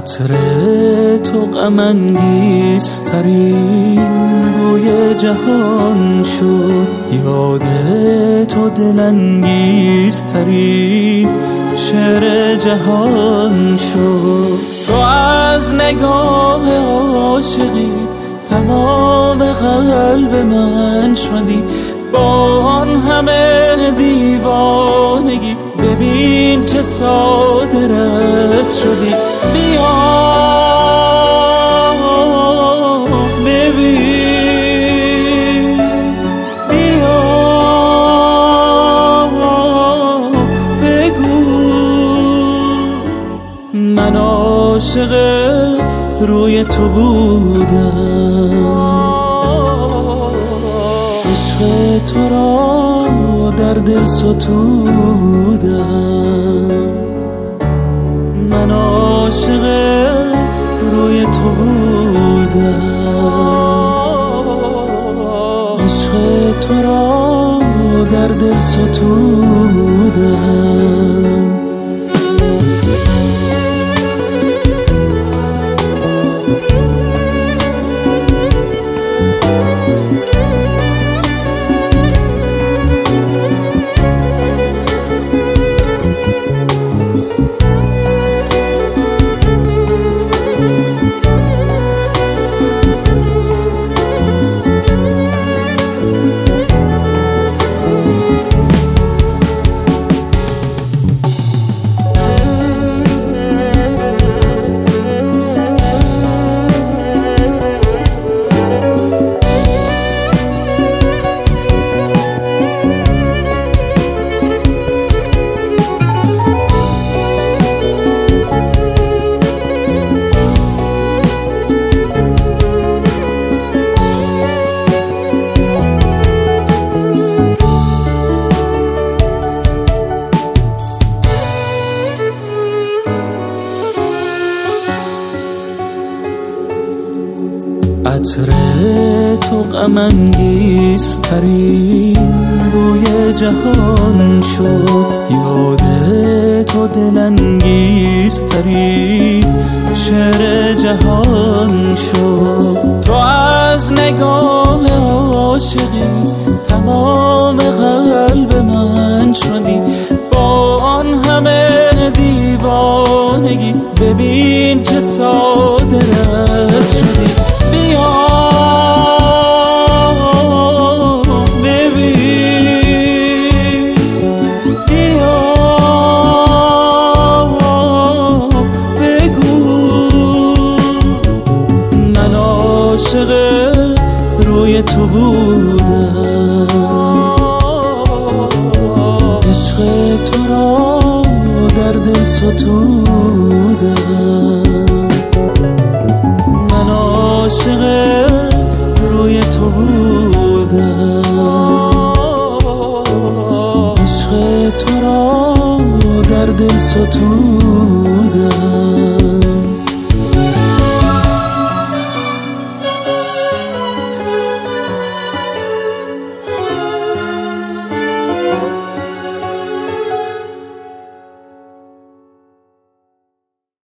عطر تو غم انگیزترین بوی جهان شد، یاد تو دل انگیزترین شعر جهان شد. تو از نگاه عاشقی تمام قلب من شدی، با آن همه دیوانگی ببین چه ساده رد شدی. بیا ببین، بیا بگو من عاشق روی تو بودم، عشق تو را در دل ستودم. من عاشق روی تو بودم، عشق تو را در دل ستودم. عطر تو غم انگیزترین بوی جهان شد، یاد تو دل انگیزترین شعر جهان شد. تو از نگاه عاشقی تمام قلب من شدی، با آن همه دیوانگی ببین چه ساده رد شدی. بیا ببین، بیا بگو من عاشق روی تو بودم، عشق تو را در دل ستودم. عاشق